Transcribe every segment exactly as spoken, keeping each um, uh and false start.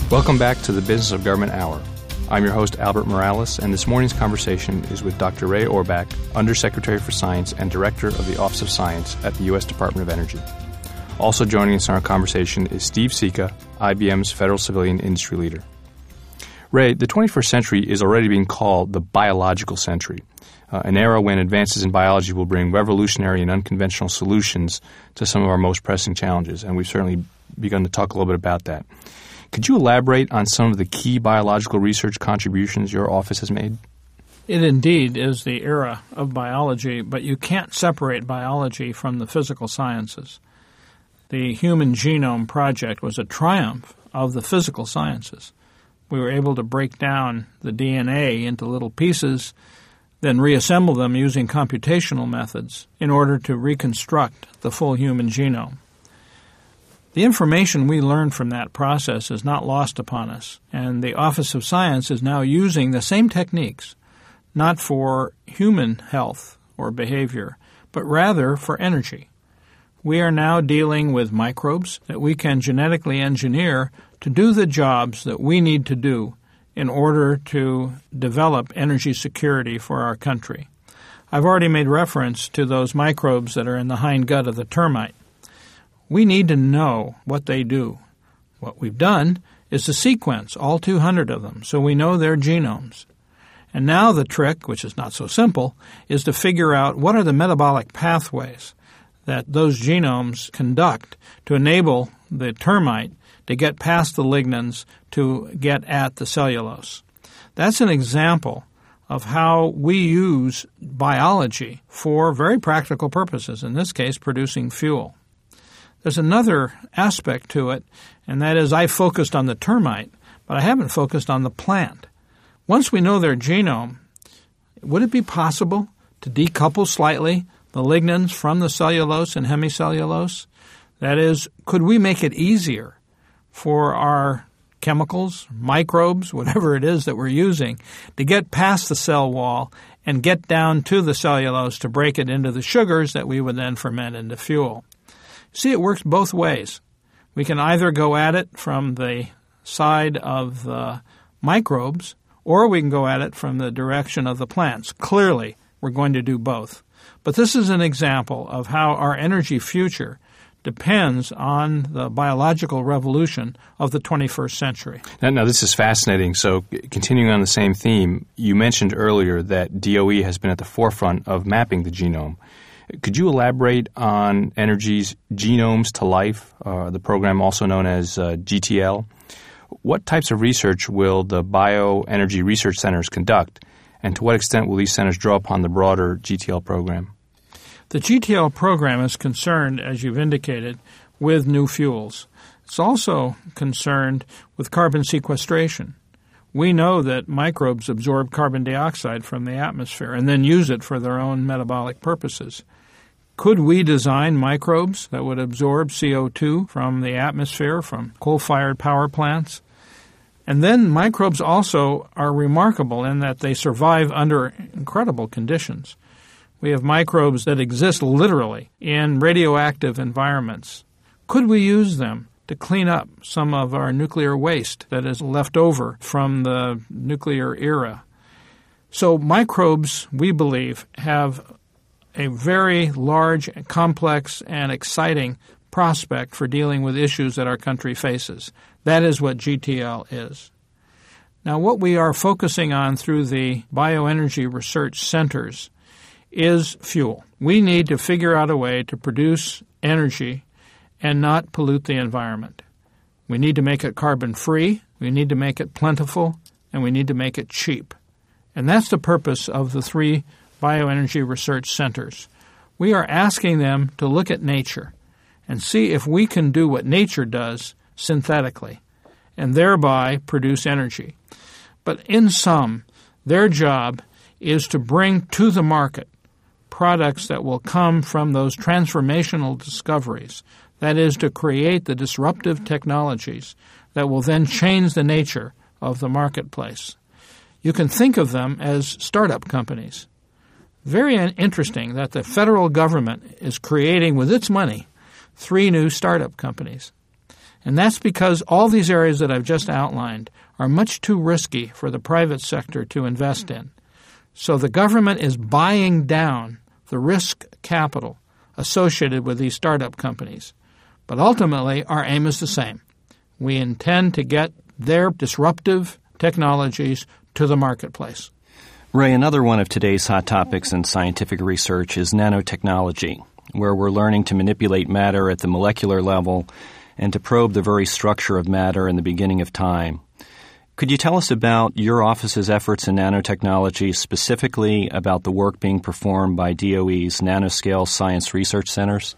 Welcome back to the Business of Government Hour. I'm your host, Albert Morales, and this morning's conversation is with Doctor Ray Orbach, Undersecretary for Science and Director of the Office of Science at the U S Department of Energy. Also joining us in our conversation is Steve Sika, I B M's Federal Civilian Industry Leader. Ray, the twenty-first century is already being called the biological century, uh, an era when advances in biology will bring revolutionary and unconventional solutions to some of our most pressing challenges, and we've certainly begun to talk a little bit about that. Could you elaborate on some of the key biological research contributions your office has made? It indeed is the era of biology, but you can't separate biology from the physical sciences. The Human Genome Project was a triumph of the physical sciences. We were able to break down the D N A into little pieces, then reassemble them using computational methods in order to reconstruct the full human genome. The information we learned from that process is not lost upon us, and the Office of Science is now using the same techniques, not for human health or behavior, but rather for energy. We are now dealing with microbes that we can genetically engineer to do the jobs that we need to do in order to develop energy security for our country. I've already made reference to those microbes that are in the hindgut of the termite. We need to know what they do. What we've done is to sequence all two hundred of them so we know their genomes. And now the trick, which is not so simple, is to figure out what are the metabolic pathways that those genomes conduct to enable the termite to get past the lignans to get at the cellulose. That's an example of how we use biology for very practical purposes, in this case producing fuel. There's another aspect to it, and that is I focused on the termite, but I haven't focused on the plant. Once we know their genome, would it be possible to decouple slightly the lignans from the cellulose and hemicellulose? That is, could we make it easier for our chemicals, microbes, whatever it is that we're using, to get past the cell wall and get down to the cellulose to break it into the sugars that we would then ferment into fuel? See, it works both ways. We can either go at it from the side of the microbes, or we can go at it from the direction of the plants. Clearly, we're going to do both. But this is an example of how our energy future depends on the biological revolution of the twenty-first century. Now, now, this is fascinating. So continuing on the same theme, you mentioned earlier that D O E has been at the forefront of mapping the genome. Could you elaborate on Energy's Genomes to Life, uh, the program also known as uh, G T L? What types of research will the bioenergy research centers conduct, and to what extent will these centers draw upon the broader G T L program? The G T L program is concerned, as you've indicated, with new fuels. It's also concerned with carbon sequestration. We know that microbes absorb carbon dioxide from the atmosphere and then use it for their own metabolic purposes. Could we design microbes that would absorb C O two from the atmosphere, from coal-fired power plants? And then microbes also are remarkable in that they survive under incredible conditions. We have microbes that exist literally in radioactive environments. Could we use them to clean up some of our nuclear waste that is left over from the nuclear era? So microbes, we believe, have a very large, complex, and exciting prospect for dealing with issues that our country faces. That is what G T L is. Now, what we are focusing on through the bioenergy research centers is fuel. We need to figure out a way to produce energy and not pollute the environment. We need to make it carbon-free, we need to make it plentiful, and we need to make it cheap. And that's the purpose of the three bioenergy research centers. We are asking them to look at nature and see if we can do what nature does synthetically and thereby produce energy. But in sum, their job is to bring to the market products that will come from those transformational discoveries. That is, to create the disruptive technologies that will then change the nature of the marketplace. You can think of them as startup companies. Very interesting that the federal government is creating with its money three new startup companies. And that's because all these areas that I've just outlined are much too risky for the private sector to invest in. So the government is buying down the risk capital associated with these startup companies. But ultimately, our aim is the same. We intend to get their disruptive technologies to the marketplace. Ray, another one of today's hot topics in scientific research is nanotechnology, where we're learning to manipulate matter at the molecular level and to probe the very structure of matter in the beginning of time. Could you tell us about your office's efforts in nanotechnology, specifically about the work being performed by D O E's nanoscale science research centers?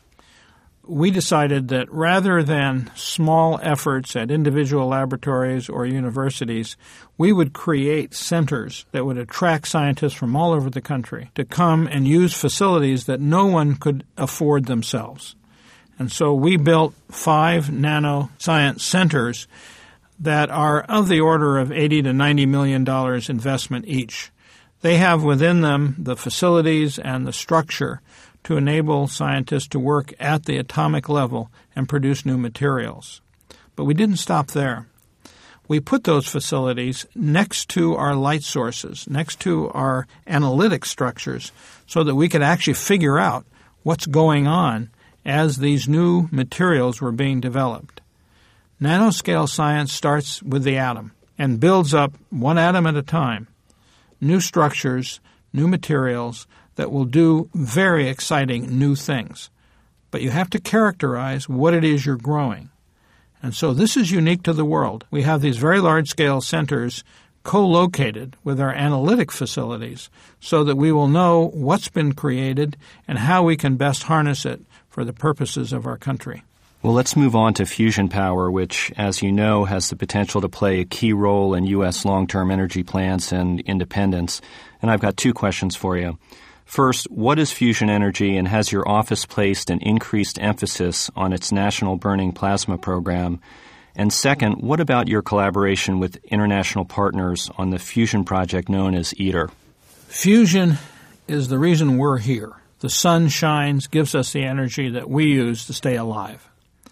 We decided that rather than small efforts at individual laboratories or universities, we would create centers that would attract scientists from all over the country to come and use facilities that no one could afford themselves. And so we built five nanoscience centers that are of the order of eighty to ninety million dollars investment each. They have within them the facilities and the structure to enable scientists to work at the atomic level and produce new materials. But we didn't stop there. We put those facilities next to our light sources, next to our analytic structures, so that we could actually figure out what's going on as these new materials were being developed. Nanoscale science starts with the atom and builds up one atom at a time, new structures, new materials that will do very exciting new things. But you have to characterize what it is you're growing. And so this is unique to the world. We have these very large-scale centers co-located with our analytic facilities so that we will know what's been created and how we can best harness it for the purposes of our country. Well, let's move on to fusion power, which, as you know, has the potential to play a key role in U S long-term energy plans and independence. And I've got two questions for you. First, what is fusion energy, and has your office placed an increased emphasis on its National Burning Plasma Program? And second, what about your collaboration with international partners on the fusion project known as ITER? Fusion is the reason we're here. The sun shines, gives us the energy that we use to stay alive.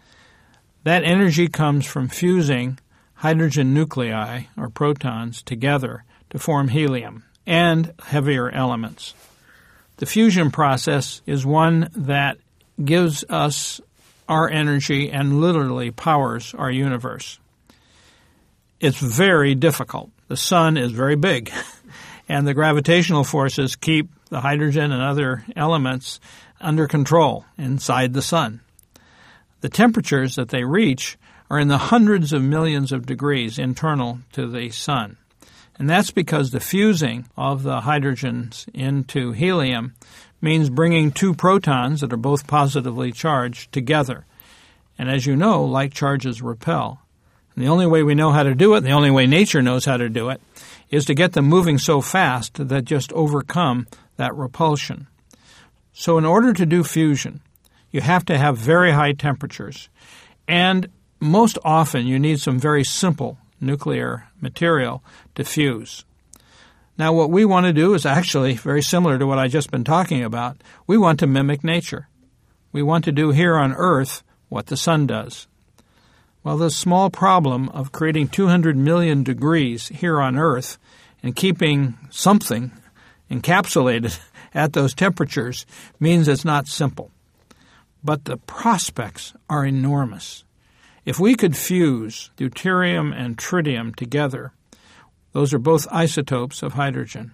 That energy comes from fusing hydrogen nuclei, or protons, together to form helium and heavier elements. The fusion process is one that gives us our energy and literally powers our universe. It's very difficult. The sun is very big, and the gravitational forces keep the hydrogen and other elements under control inside the sun. The temperatures that they reach are in the hundreds of millions of degrees internal to the sun. And that's because the fusing of the hydrogens into helium means bringing two protons that are both positively charged together. And as you know, like charges repel. And the only way we know how to do it, the only way nature knows how to do it, is to get them moving so fast that just overcome that repulsion. So in order to do fusion, you have to have very high temperatures. And most often you need some very simple nuclear material to fuse. Now, what we want to do is actually very similar to what I've just been talking about. We want to mimic nature. We want to do here on Earth what the sun does. Well, the small problem of creating two hundred million degrees here on Earth and keeping something encapsulated at those temperatures means it's not simple. But the prospects are enormous. If we could fuse deuterium and tritium together, those are both isotopes of hydrogen,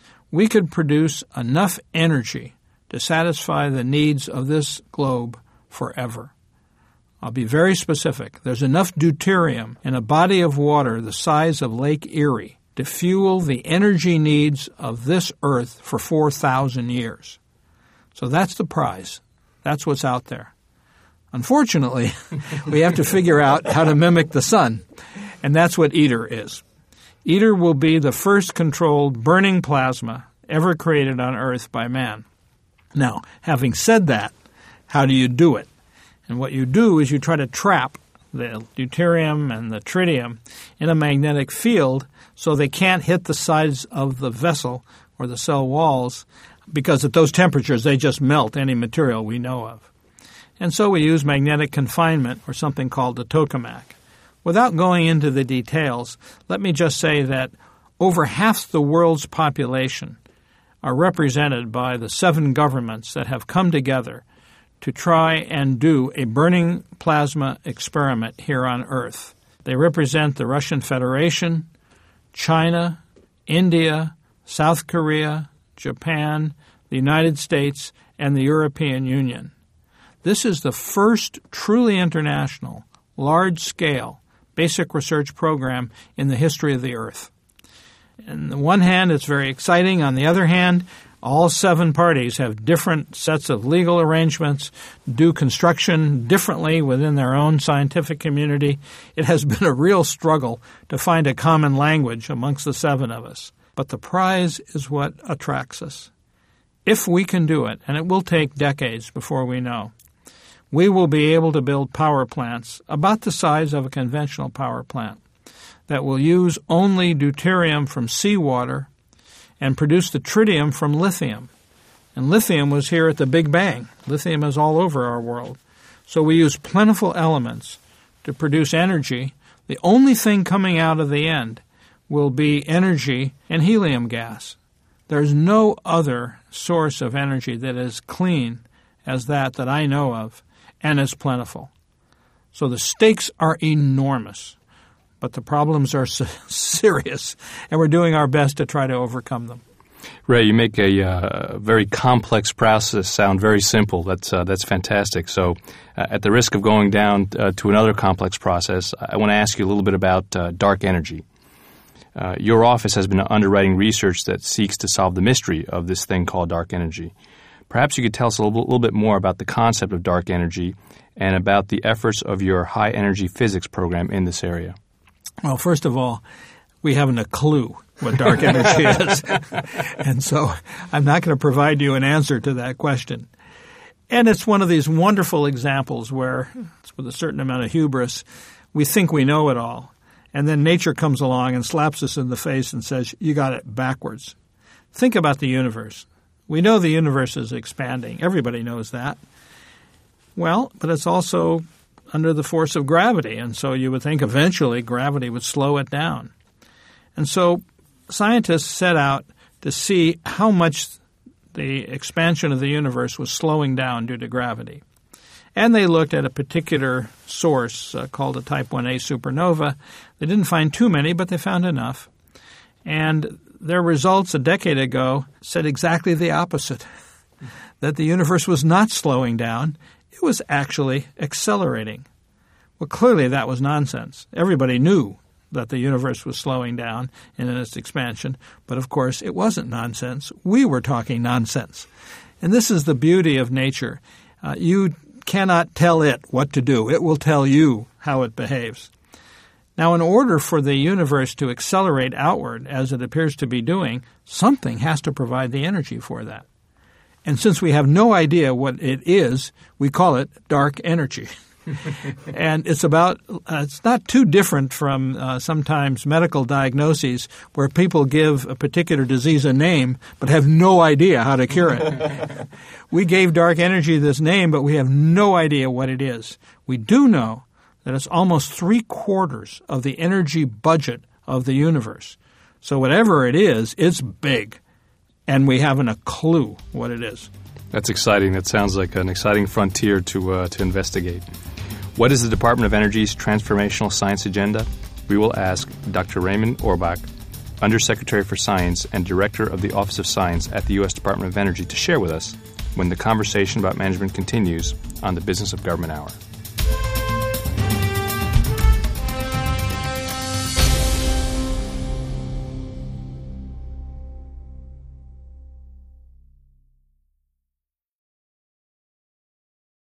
we could produce enough energy to satisfy the needs of this globe forever. I'll be very specific. There's enough deuterium in a body of water the size of Lake Erie to fuel the energy needs of this Earth for four thousand years. So that's the prize. That's what's out there. Unfortunately, we have to figure out how to mimic the sun, and that's what ITER is. ITER will be the first controlled burning plasma ever created on Earth by man. Now, having said that, how do you do it? And what you do is you try to trap the deuterium and the tritium in a magnetic field so they can't hit the sides of the vessel or the cell walls, because at those temperatures they just melt any material we know of. And so we use magnetic confinement, or something called the tokamak. Without going into the details, let me just say that over half the world's population are represented by the seven governments that have come together to try and do a burning plasma experiment here on Earth. They represent the Russian Federation, China, India, South Korea, Japan, the United States, and the European Union. This is the first truly international, large-scale, basic research program in the history of the Earth. On the one hand, it's very exciting. On the other hand, all seven parties have different sets of legal arrangements, do construction differently within their own scientific community. It has been a real struggle to find a common language amongst the seven of us. But the prize is what attracts us. If we can do it, and it will take decades before we know, we will be able to build power plants about the size of a conventional power plant that will use only deuterium from seawater and produce the tritium from lithium. And lithium was here at the Big Bang. Lithium is all over our world. So we use plentiful elements to produce energy. The only thing coming out of the end will be energy and helium gas. There's no other source of energy that is clean as that that I know of and is plentiful. So the stakes are enormous. But the problems are serious, and we're doing our best to try to overcome them. Ray, you make a uh, very complex process sound very simple. That's uh, that's fantastic. So uh, at the risk of going down uh, to another complex process, I want to ask you a little bit about uh, dark energy. Uh, your office has been underwriting research that seeks to solve the mystery of this thing called dark energy. Perhaps you could tell us a little, little bit more about the concept of dark energy and about the efforts of your high-energy physics program in this area. Well, first of all, we haven't a clue what dark energy is. And so I'm not going to provide you an answer to that question. And it's one of these wonderful examples where, with a certain amount of hubris, we think we know it all. And then nature comes along and slaps us in the face and says, you got it backwards. Think about the universe. We know the universe is expanding. Everybody knows that. Well, but it's also under the force of gravity, and so you would think eventually gravity would slow it down. And so scientists set out to see how much the expansion of the universe was slowing down due to gravity. And they looked at a particular source uh, called a Type one A supernova. They didn't find too many, but they found enough. And their results a decade ago said exactly the opposite, that the universe was not slowing down. It was actually accelerating. Well, clearly that was nonsense. Everybody knew that the universe was slowing down in its expansion, but of course it wasn't nonsense. We were talking nonsense. And this is the beauty of nature. Uh, you cannot tell it what to do. It will tell you how it behaves. Now, in order for the universe to accelerate outward, as it appears to be doing, something has to provide the energy for that. And since we have no idea what it is, we call it dark energy. And it's about uh, it's not too different from uh, sometimes medical diagnoses where people give a particular disease a name but have no idea how to cure it. We gave dark energy this name, but we have no idea what it is. We do know that it's almost three-quarters of the energy budget of the universe. So whatever it is, it's big. And we haven't a clue what it is. That's exciting. That sounds like an exciting frontier to uh, to investigate. What is the Department of Energy's transformational science agenda? We will ask Doctor Raymond Orbach, Undersecretary for Science and Director of the Office of Science at the U S Department of Energy, to share with us when the conversation about management continues on the Business of Government Hour.